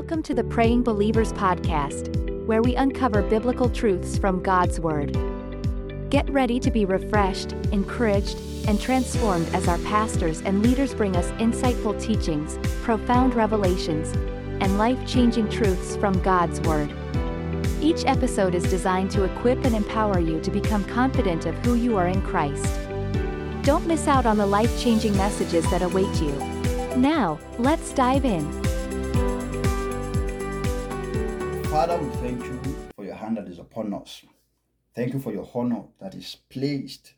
Welcome to the Praying Believers podcast, where we uncover biblical truths from God's Word. Get ready to be refreshed, encouraged, and transformed as our pastors and leaders bring us insightful teachings, profound revelations, and life-changing truths from God's Word. Each episode is designed to equip and empower you to become confident of who you are in Christ. Don't miss out on the life-changing messages that await you. Now, let's dive in. Father, we thank you for your hand that is upon us. Thank you for your honor that is placed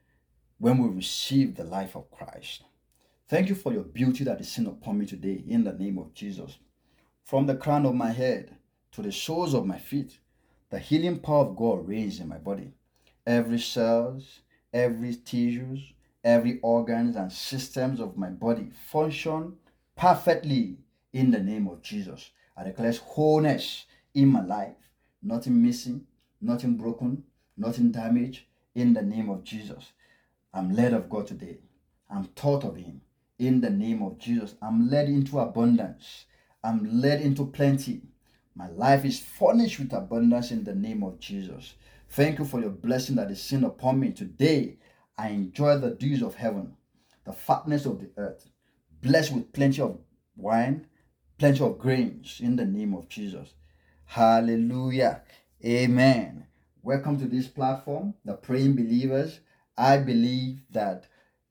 when we receive the life of Christ. Thank you for your beauty that is seen upon me today in the name of Jesus. From the crown of my head to the soles of my feet, the healing power of God reigns in my body. Every cells, every tissues, every organs and systems of my body function perfectly in the name of Jesus. I declare wholeness in my life, nothing missing, nothing broken, nothing damaged in the name of Jesus. I'm led of God today. I'm taught of Him in the name of Jesus. I'm led into abundance. I'm led into plenty. My life is furnished with abundance in the name of Jesus. Thank you for your blessing that is seen upon me today. I enjoy the dews of heaven, the fatness of the earth, blessed with plenty of wine, plenty of grains in the name of Jesus. Hallelujah. Amen. Welcome to this platform, the Praying Believers. I believe that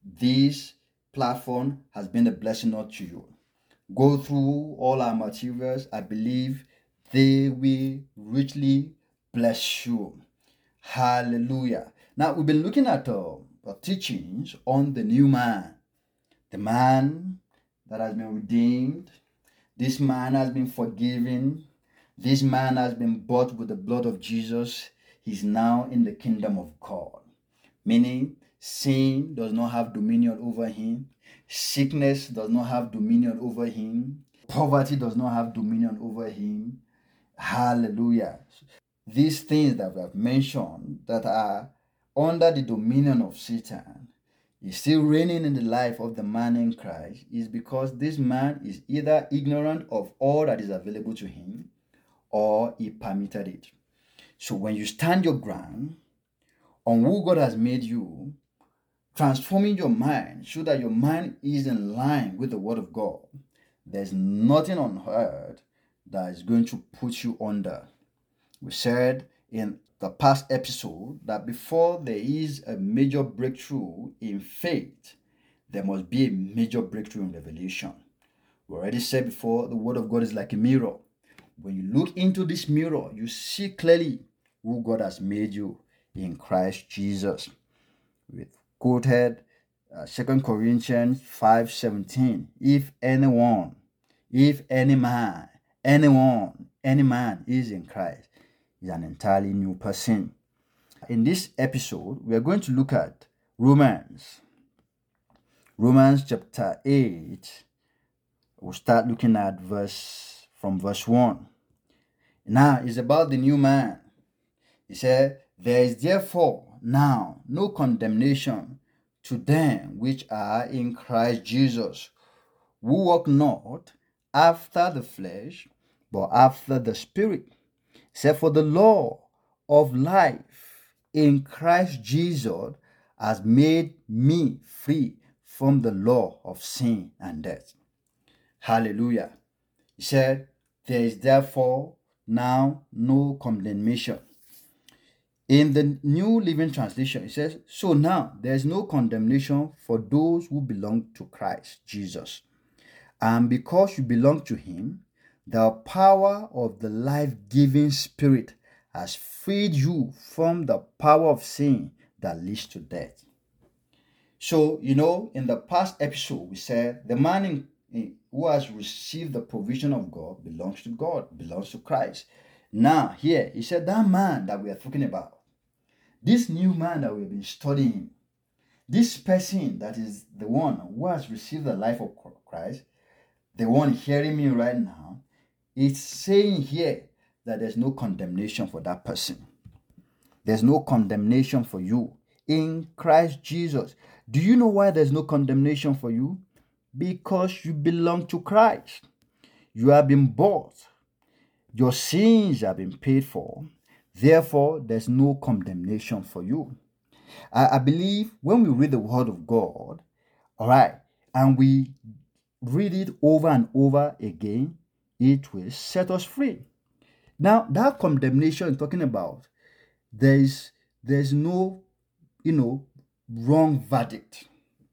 this platform has been a blessing unto you. Go through all our materials. I believe they will richly bless you. Hallelujah. Now, we've been looking at teachings on the new man, the man that has been redeemed. This man has been forgiven. This man has been bought with the blood of Jesus. He's now in the kingdom of God. Meaning, sin does not have dominion over him. Sickness does not have dominion over him. Poverty does not have dominion over him. Hallelujah. These things that we have mentioned that are under the dominion of Satan is still reigning in the life of the man in Christ is because this man is either ignorant of all that is available to him or he permitted it. So when you stand your ground on who God has made you, transforming your mind so that your mind is in line with the word of God, there's nothing on earth that is going to put you under. We said in the past episode that before there is a major breakthrough in faith, there must be a major breakthrough in revelation. We already said before, the word of God is like a mirror. When you look into this mirror, you see clearly who God has made you in Christ Jesus. We quoted 2 Corinthians 5:17. If any man is in Christ, is an entirely new person. In this episode, we are going to look at Romans chapter 8. We'll start looking at verse 1. Now, it's about the new man. He said, there is therefore now no condemnation to them which are in Christ Jesus, who walk not after the flesh, but after the Spirit. Except for the law of life in Christ Jesus has made me free from the law of sin and death. Hallelujah. He said, there is therefore now no condemnation. In the New Living Translation, it says, so now there is no condemnation for those who belong to Christ Jesus. And because you belong to Him, the power of the life-giving Spirit has freed you from the power of sin that leads to death. So, in the past episode, we said the man who has received the provision of God, belongs to Christ. Now, here, he said that man that we are talking about, this new man that we've been studying, this person that is the one who has received the life of Christ, the one hearing me right now, it's saying here that there's no condemnation for that person. There's no condemnation for you in Christ Jesus. Do you know why there's no condemnation for you? Because you belong to Christ. You have been bought Your sins have been paid for. Therefore, there's no condemnation for you. I believe when we read the Word of God, all right, and we read it over and over again, it will set us free. Now, that condemnation is talking about there's no, wrong verdict.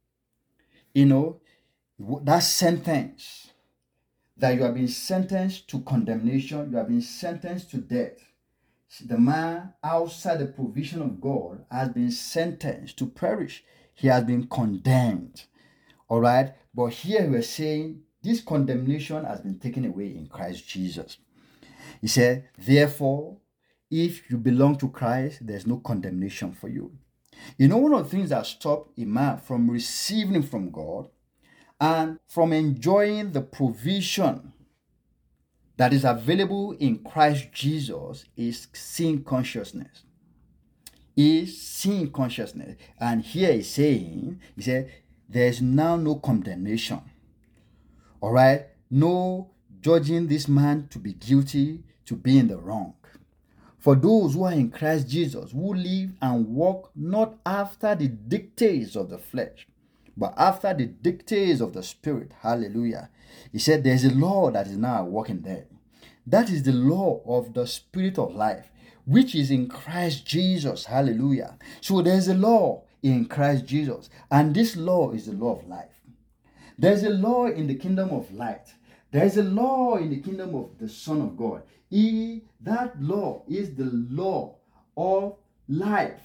That sentence that you have been sentenced to condemnation, you have been sentenced to death. The man outside the provision of God has been sentenced to perish. He has been condemned. All right. But here we're saying this condemnation has been taken away in Christ Jesus. He said, therefore, if you belong to Christ, there's no condemnation for you. One of the things that stop a man from receiving from God and from enjoying the provision that is available in Christ Jesus is sin consciousness. And here he's saying, he said, there's now no condemnation. All right? No judging this man to be guilty, to be in the wrong. For those who are in Christ Jesus, who live and walk not after the dictates of the flesh, but after the dictates of the Spirit. Hallelujah. He said there's a law that is now working there. That is the law of the Spirit of life, which is in Christ Jesus. Hallelujah. So there's a law in Christ Jesus, and this law is the law of life. There's a law in the kingdom of light. There's a law in the kingdom of the Son of God. That law is the law of life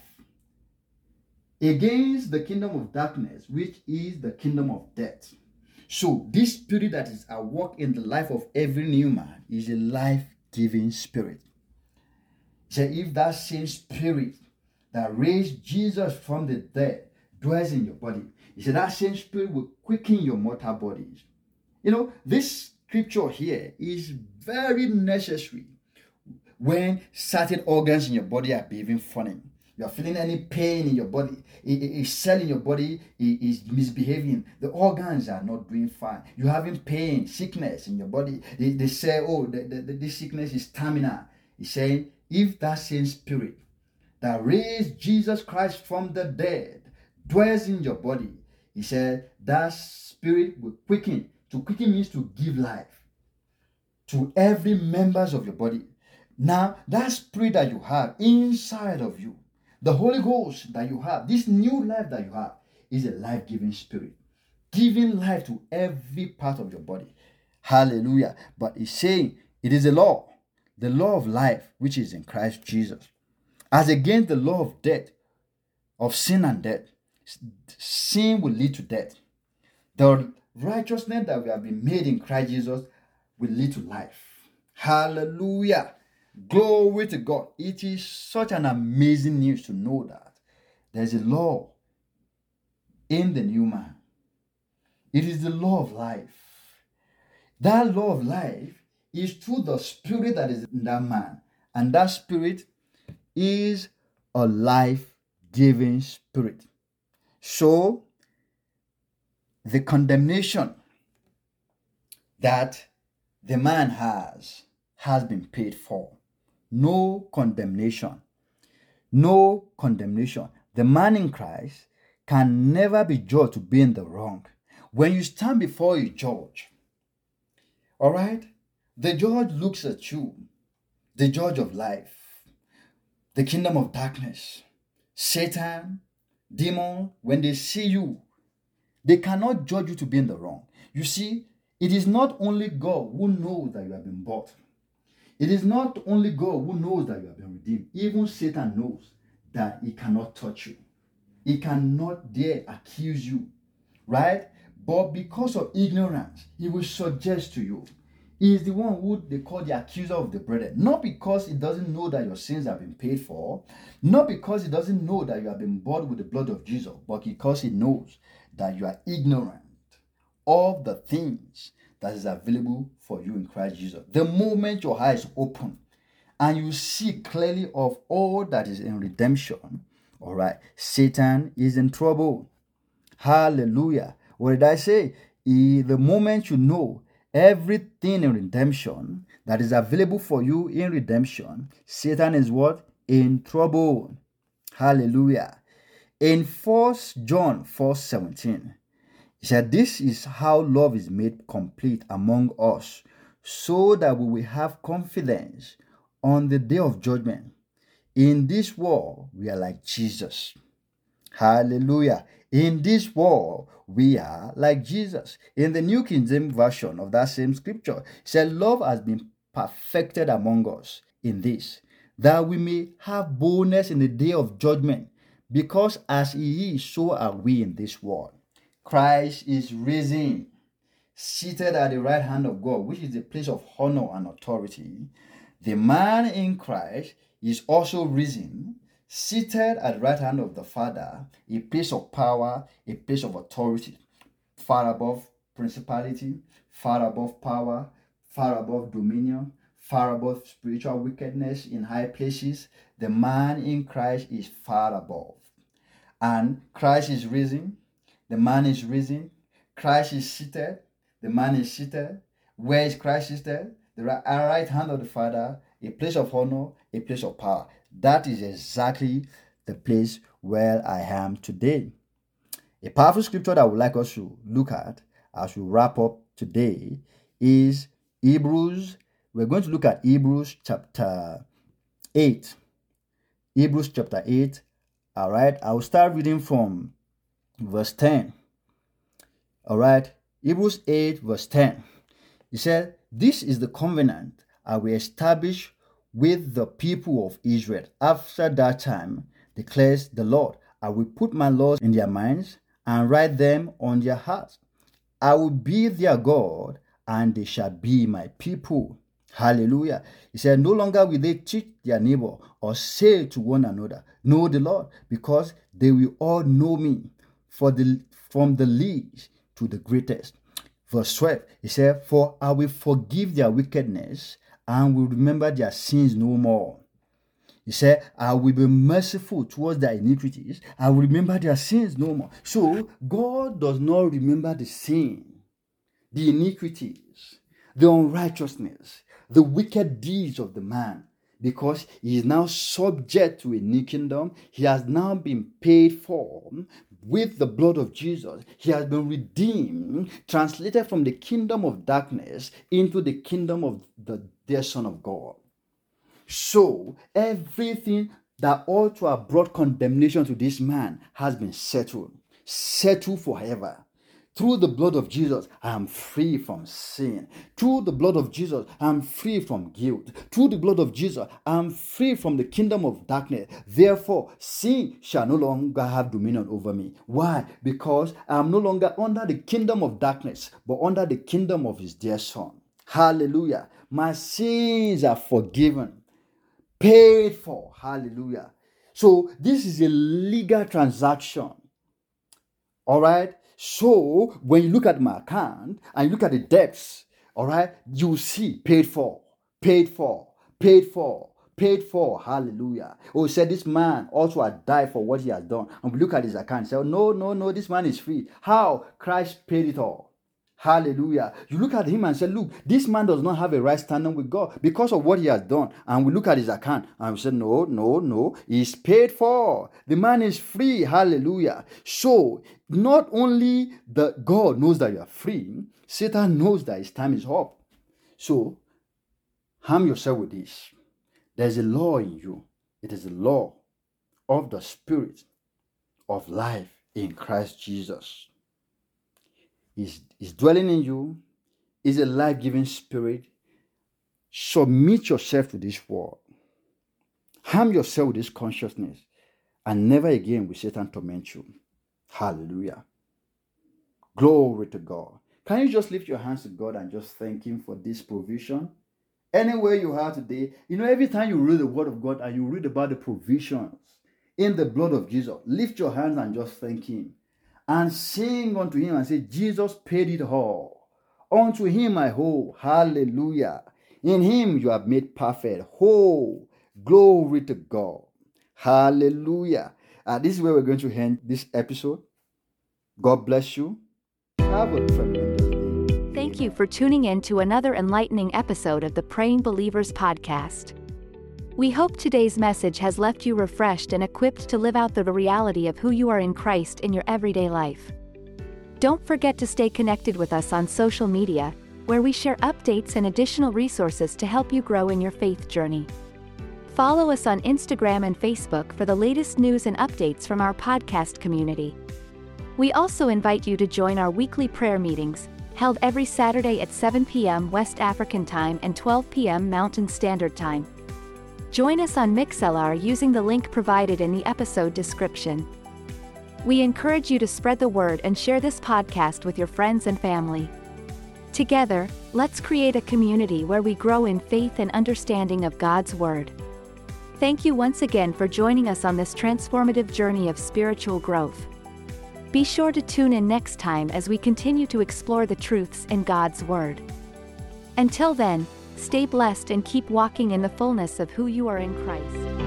against the kingdom of darkness, which is the kingdom of death. So this spirit that is at work in the life of every new man is a life-giving spirit. So if that same spirit that raised Jesus from the dead dwells in your body, he said that same spirit will quicken your mortal bodies. This scripture here is very necessary when certain organs in your body are behaving funny. You are feeling any pain in your body, a cell in your body is misbehaving. The organs are not doing fine. You're having pain, sickness in your body. They say, this sickness is terminal. He's saying, if that same spirit that raised Jesus Christ from the dead dwells in your body, he said, that spirit will quicken. To quicken means to give life to every members of your body. Now, that spirit that you have inside of you, the Holy Ghost that you have, this new life that you have, is a life-giving spirit, giving life to every part of your body. Hallelujah. But he's saying it is a law, the law of life, which is in Christ Jesus, as against the law of death, of sin and death. Sin will lead to death. The righteousness that we have been made in Christ Jesus will lead to life. Hallelujah. Glory to God. It is such an amazing news to know that there's a law in the new man. It is the law of life. That law of life is through the spirit that is in that man. And that spirit is a life-giving spirit. So, the condemnation that the man has been paid for. No condemnation. No condemnation. The man in Christ can never be judged to be in the wrong. When you stand before a judge, all right, the judge looks at you, the judge of life, the kingdom of darkness, Satan, demon. When they see you, they cannot judge you to be in the wrong. You see, it is not only God who knows that you have been bought. It is not only God who knows that you have been redeemed. Even Satan knows that he cannot touch you. He cannot dare accuse you, right? But because of ignorance, he will suggest to you. He is the one who they call the accuser of the brethren. Not because he doesn't know that your sins have been paid for, not because he doesn't know that you have been bought with the blood of Jesus, but because he knows that you are ignorant of the things that is available for you in Christ Jesus. The moment your eyes open and you see clearly of all that is in redemption, all right, Satan is in trouble. Hallelujah. What did I say? The moment you know everything in redemption that is available for you in redemption, Satan is what? In trouble. Hallelujah. In 1 John 4:17, he said, this is how love is made complete among us, so that we will have confidence on the day of judgment. In this world, we are like Jesus. Hallelujah. In this world, we are like Jesus. In the New King James Version of that same scripture, it said, love has been perfected among us in this, that we may have boldness in the day of judgment, because as he is, so are we in this world. Christ is risen, seated at the right hand of God, which is the place of honor and authority. The man in Christ is also risen, seated at the right hand of the Father, a place of power, a place of authority, far above principality, far above power, far above dominion, far above spiritual wickedness in high places. The man in Christ is far above. And Christ is risen, the man is risen, Christ is seated, the man is seated. Where is Christ seated? The right hand of the Father, a place of honor, a place of power. That is exactly the place where I am today. A powerful scripture that I would like us to look at as we wrap up today is Hebrews. We're going to look at Hebrews chapter 8. Hebrews chapter 8. All right. I will start reading from verse 10. All right. Hebrews 8 verse 10. He said, this is the covenant I will establish with the people of Israel. After that time, declares the Lord, I will put my laws in their minds and write them on their hearts. I will be their God, and they shall be my people. Hallelujah. He said, no longer will they teach their neighbor or say to one another, know the Lord, because they will all know me, from the least to the greatest. Verse 12, he said, for I will forgive their wickedness and will remember their sins no more. He said, I will be merciful towards their iniquities. I will remember their sins no more. So God does not remember the sin, the iniquities, the unrighteousness, the wicked deeds of the man, because he is now subject to a new kingdom. He has now been paid for with the blood of Jesus. He has been redeemed, translated from the kingdom of darkness into the kingdom of the dear Son of God. So everything that ought to have brought condemnation to this man has been settled forever. Through the blood of Jesus, I am free from sin. Through the blood of Jesus, I am free from guilt. Through the blood of Jesus, I am free from the kingdom of darkness. Therefore, sin shall no longer have dominion over me. Why? Because I am no longer under the kingdom of darkness, but under the kingdom of his dear Son. Hallelujah. My sins are forgiven, paid for. Hallelujah. So this is a legal transaction. All right. So when you look at my account and you look at the debts, all right, you see paid for, paid for, paid for, paid for. Hallelujah. Oh, said this man also had died for what he has done. And we look at his account and say, oh, no, this man is free. How? Christ paid it all. Hallelujah. You look at him and say, look, this man does not have a right standing with God because of what he has done. And we look at his account and we say, no, he's paid for. The man is free. Hallelujah. So not only the God knows that you are free, Satan knows that his time is up. So harm yourself with this. There's a law in you. It is the law of the Spirit of life in Christ Jesus. Is dwelling in you, is a life-giving spirit. Submit yourself to this word. Harm yourself with this consciousness, and never again will Satan torment you. Hallelujah. Glory to God. Can you just lift your hands to God and just thank him for this provision? Anywhere you are today, every time you read the word of God and you read about the provisions in the blood of Jesus, lift your hands and just thank him. And sing unto him and say, Jesus paid it all. Unto him I owe. Hallelujah. In him you have made perfect whole. Glory to God. Hallelujah. This is where we're going to end this episode. God bless you. Have a tremendous day. Thank thank you for tuning in to another enlightening episode of the Praying Believers podcast. We hope today's message has left you refreshed and equipped to live out the reality of who you are in Christ in your everyday life. Don't forget to stay connected with us on social media, where we share updates and additional resources to help you grow in your faith journey. Follow us on Instagram and Facebook for the latest news and updates from our podcast community. We also invite you to join our weekly prayer meetings, held every Saturday at 7 p.m. West African Time and 12 p.m. Mountain Standard Time. Join us on Mixlr using the link provided in the episode description. We encourage you to spread the word and share this podcast with your friends and family. Together, let's create a community where we grow in faith and understanding of God's Word. Thank you once again for joining us on this transformative journey of spiritual growth. Be sure to tune in next time as we continue to explore the truths in God's Word. Until then, stay blessed and keep walking in the fullness of who you are in Christ.